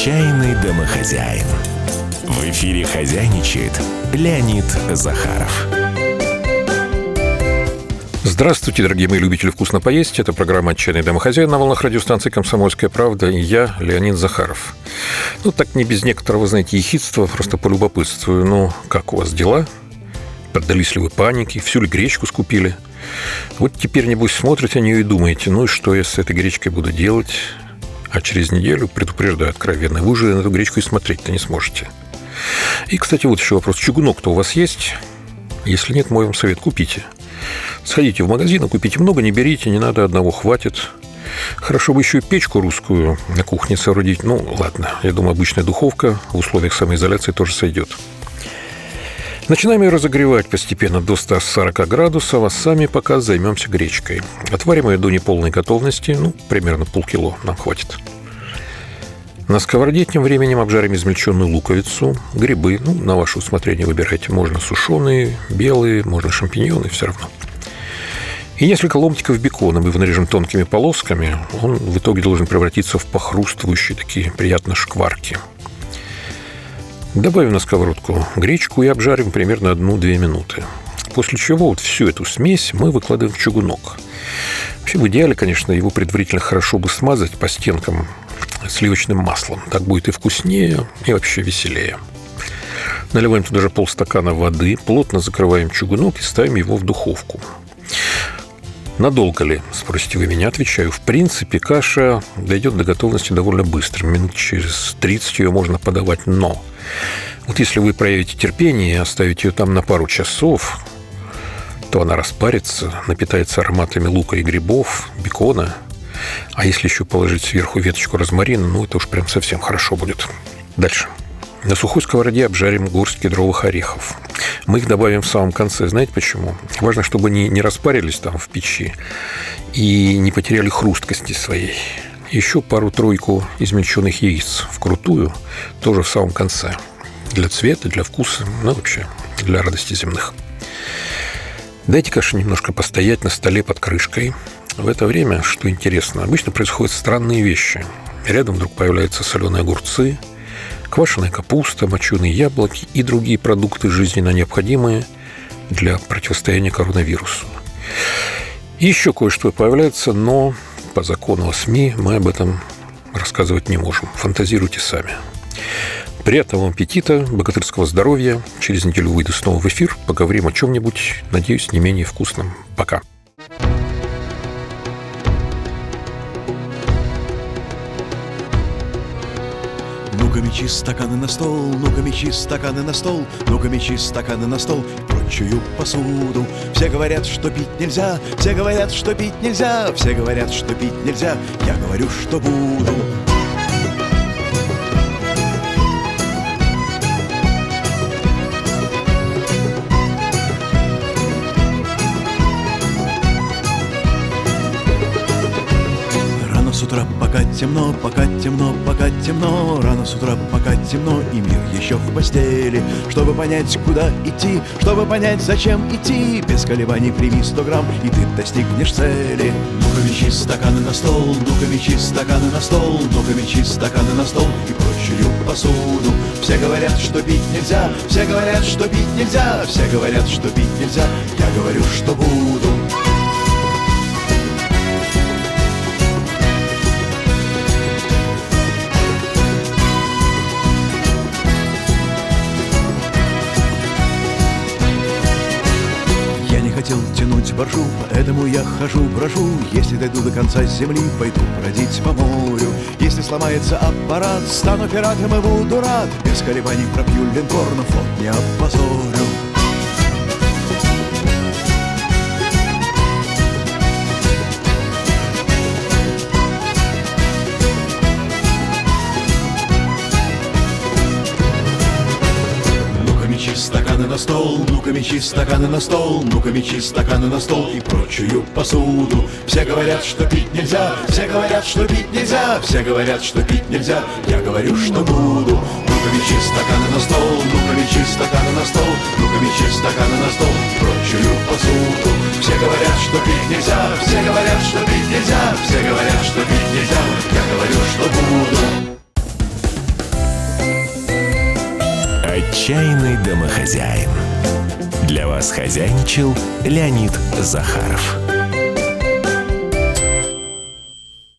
Отчаянный домохозяин. В эфире хозяйничает Леонид Захаров. Здравствуйте, дорогие мои любители вкусно поесть. Это программа «Отчаянный домохозяин» на волнах радиостанции «Комсомольская правда». И я, Леонид Захаров. Так не без некоторого, знаете, ехидства, просто полюбопытствую. Как у вас дела? Поддались ли вы панике? Всю ли гречку скупили? Вот теперь, небось, смотрите на нее и думаете, и что я с этой гречкой буду делать? А через неделю, предупреждаю откровенно, вы же на эту гречку и смотреть-то не сможете. И, кстати, вот еще вопрос. Чугунок-то у вас есть? Если нет, мой вам совет – купите. Сходите в магазин, и купите много, не берите, не надо, одного хватит. Хорошо бы еще и печку русскую на кухне соорудить. Ладно, я думаю, обычная духовка в условиях самоизоляции тоже сойдет. Начинаем ее разогревать постепенно до 140 градусов, а сами пока займемся гречкой. Отварим ее до неполной готовности, примерно полкило нам хватит. На сковороде тем временем обжарим измельченную луковицу, грибы, на ваше усмотрение выбирайте. Можно сушеные, белые, можно шампиньоны, все равно. И несколько ломтиков бекона мы нарежем тонкими полосками. Он в итоге должен превратиться в похрустывающие такие приятно шкварки. Добавим на сковородку гречку и обжарим примерно 1-2 минуты. После чего всю эту смесь мы выкладываем в чугунок. Вообще, в идеале, конечно, его предварительно хорошо бы смазать по стенкам сливочным маслом. Так будет и вкуснее, и вообще веселее. Наливаем туда же полстакана воды, плотно закрываем чугунок и ставим его в духовку. Надолго ли, спросите вы меня? Отвечаю, в принципе, каша дойдет до готовности довольно быстро. Минут через 30 ее можно подавать, но если вы проявите терпение и оставите ее там на пару часов, то она распарится, напитается ароматами лука и грибов, бекона. А если еще положить сверху веточку розмарина, это уж прям совсем хорошо будет. Дальше. На сухой сковороде обжарим горсть кедровых орехов. Мы их добавим в самом конце. Знаете почему? Важно, чтобы они не распарились там в печи и не потеряли хрусткости своей. Еще пару-тройку измельченных яиц вкрутую, тоже в самом конце. Для цвета, для вкуса, вообще для радости земных. Дайте каше немножко постоять на столе под крышкой. В это время, что интересно, обычно происходят странные вещи. Рядом вдруг появляются соленые огурцы, квашеная капуста, моченые яблоки и другие продукты жизненно необходимые для противостояния коронавирусу. И еще кое-что появляется, но по закону СМИ мы об этом рассказывать не можем. Фантазируйте сами. Приятного вам аппетита, богатырского здоровья. Через неделю выйду снова в эфир. Поговорим о чем-нибудь, надеюсь, не менее вкусном. Пока. Ну-ка, мечи стаканы на стол, ну-ка, мечи стаканы на стол, ну-ка, мечи стаканы на стол, прочую посуду. Все говорят, что пить нельзя, все говорят, что пить нельзя, все говорят, что пить нельзя, я говорю, что буду. С утра пока темно, пока темно, пока темно. Рано с утра пока темно, и мир еще в постели. Чтобы понять, куда идти, чтобы понять, зачем идти, без колебаний прими 100 грамм, и ты достигнешь цели. Ну-ка, мечи стаканы на стол, ну-ка, мечи стаканы на стол, ну-ка, мечи стаканы на стол и прочую посуду. Все говорят, что пить нельзя, все говорят, что пить нельзя, все говорят, что пить нельзя, я говорю, что буду. Хотел тянуть боржу, поэтому я хожу, брожу. Если дойду до конца земли, пойду бродить по морю. Если сломается аппарат, стану пиратом и буду рад. Без колебаний пропью линкор, но флот не опозорю. Стаканы на стол, ну-ка, мечи стаканы на стол, ну-ка, мечи стаканы на стол и прочую посуду. Все говорят, что пить нельзя, все говорят, что пить нельзя, все говорят, что пить нельзя, я говорю, что буду. Ну-ка, мечи стаканы на стол, ну-ка, мечи стаканы на стол, ну-ка, мечи стаканы на стол и прочую посуду. Все говорят, что пить нельзя, все говорят, что пить нельзя, все говорят, что пить нельзя, я говорю, что буду. Отчаянный домохозяин. Для вас хозяйничал Леонид Захаров.